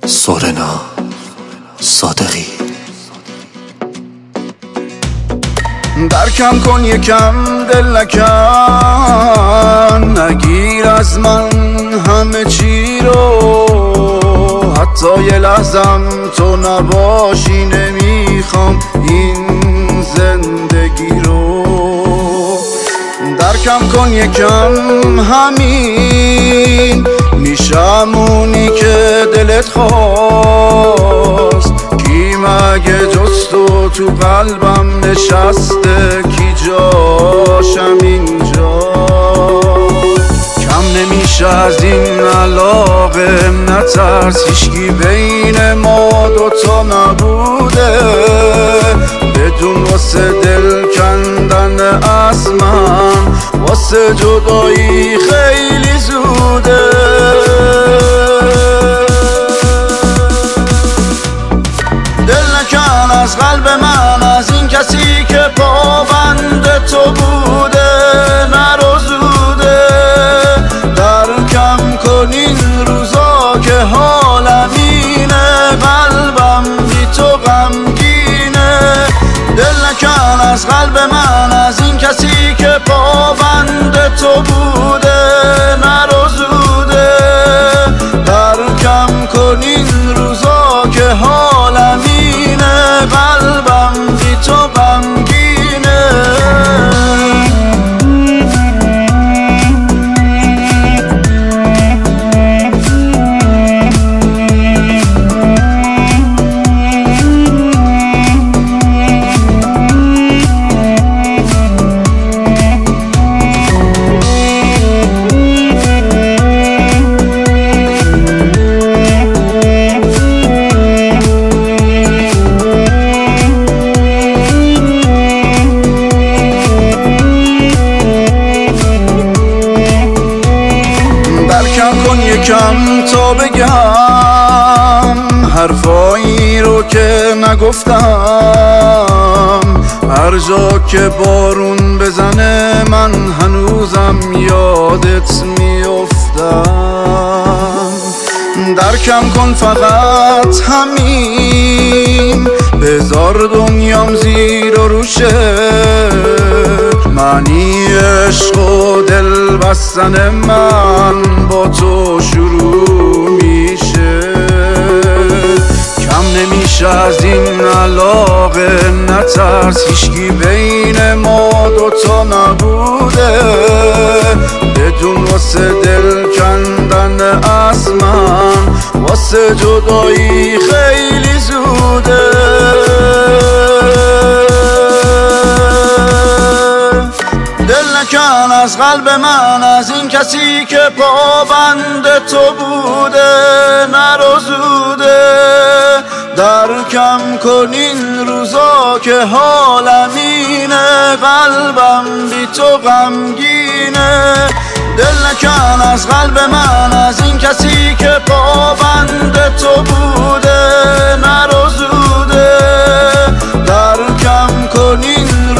سورنا صادقی. درکم کن یکم دل نکن، نگیر از من همه چی رو، حتی یه لحظم تو نباشی نمیخوام این زندگی رو. درکم کن یکم همین، میشم اونی که دلت خواست، کی مگه جز تو قلبم نشسته، کی جاشم اینجا. کم نمیشه از این علاقه، نترس هیچکی بین ما دوتا نبوده، بدون واسه دل کندن از من، واسه جدایی خیلی زوده. دل نکن از قلب من، از این کسی که پابند تو بوده، نرو زوده. درکم کن این روزا که حالم اینه، قلبم بی تو غمگینه. دل نکن از قلب من، از این کسی که پابند تو بوده، نرو زوده. درکم کن این روزا که حالم اینه، قلبم بی تو غمگینه. کن یکم تا بگم حرفایی رو که نگفتم، هر جا که بارون بزنه من هنوزم یادت میافتم. درکم کن فقط همین، بذار دنیام زیر و روشه، معنی عشق و دل بستن من با تو شروع میشه. کم نمیشه از این علاقه، نترس هیچکی بین ما دوتا نبوده، بدون واسه دل کندن از من، واسه جدایی خیلی زوده. دل نکن از قلب من، از این کسی که پابند تو بوده، نرو زوده. درکم کن این روزا که حالم اینه، قلبم بی تو غمگینه. دل نکن از قلب من، از این کسی که پابند تو بوده، نرو زوده. درکم کن این